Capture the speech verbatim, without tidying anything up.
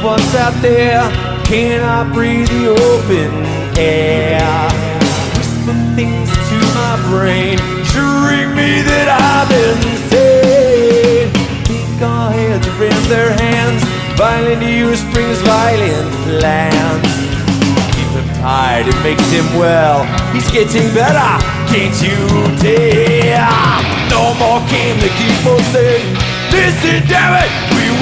ones out there cannot breathe the open air. Whisper things to my brain, assuring me that I'm insane. Think our heads are in their hands, violent use brings violent plans. Keep him tired, it makes him well. He's getting better, can't you tell? No more game to keep us in. Listen, damn it!